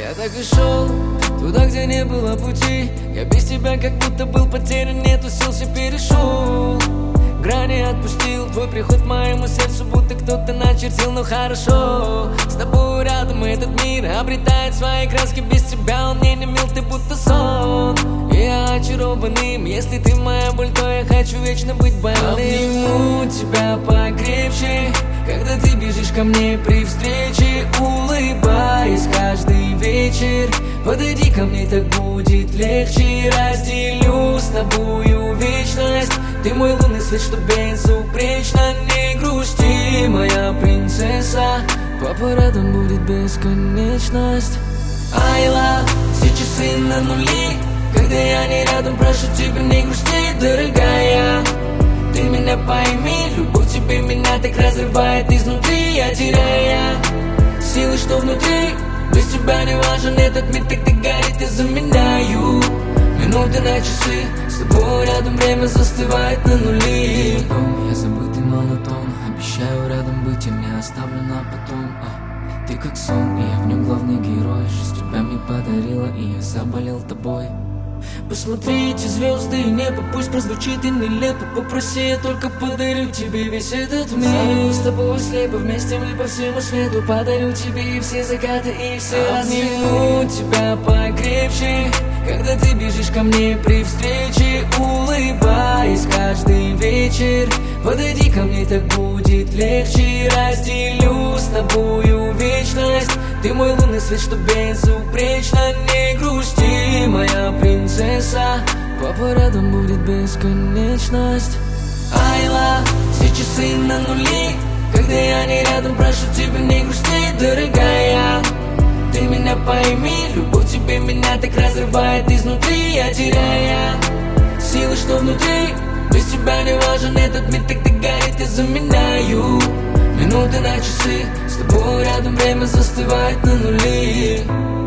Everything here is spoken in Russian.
Я так и шел туда, где не было пути. Я без тебя как будто был потерян, нету сил, все перешел. Грани отпустил, твой приход моему сердцу будто кто-то начертил. Но хорошо, с тобой рядом этот мир обретает свои краски. Без тебя он мне не мил, ты будто сон. Я очарованным, если ты моя боль, то я хочу вечно быть больным. Обниму тебя покрепче, когда ты бежишь ко мне при встрече. Улыбаясь каждый вечер, подойди ко мне, так будет легче. Разделю с тобою вечность, ты мой лунный свет, что безупречно. Не грусти, моя принцесса, папа рядом будет бесконечность. Айла, все часы на нули, когда я не рядом, прошу тебя, не грусти, дорогая. Ты меня пойми, любовь тебе меня так разрывает изнутри. Я теряя силы, что внутри, без тебя не важен этот мир, так ты горит, я заменяю минуты на часы. С тобой рядом время застывает на нули. Я забытый монотон, обещаю рядом быть, я не оставлю на потом. Ты как сон, и я в нем главный герой. Жизнь тебя мне подарила, и я заболел тобой. Посмотрите звезды и небо, пусть прозвучит и нелепо. Попроси, я только подарю тебе весь этот мир. Зову с тобой слепо, вместе мы по всему свету. Подарю тебе и все закаты, и все рассветы. Обниму тебя покрепче, когда ты бежишь ко мне при встрече. Улыбаясь каждый вечер, подойди ко мне, так будет легче. Разделю с тобою вечность, ты мой лунный свет, что безупречно. Не грусти, моя принцесса, папа рядом будет бесконечность. Айла, все часы на нули, когда я не рядом, прошу тебя, не грусти, дорогая. Ты меня пойми, любовь тебе меня так разрывает изнутри. Я теряя силы, что внутри, без тебя не важен этот мир, так ты горит, я заменяю минуты на часы. С тобой рядом время застывает на нули.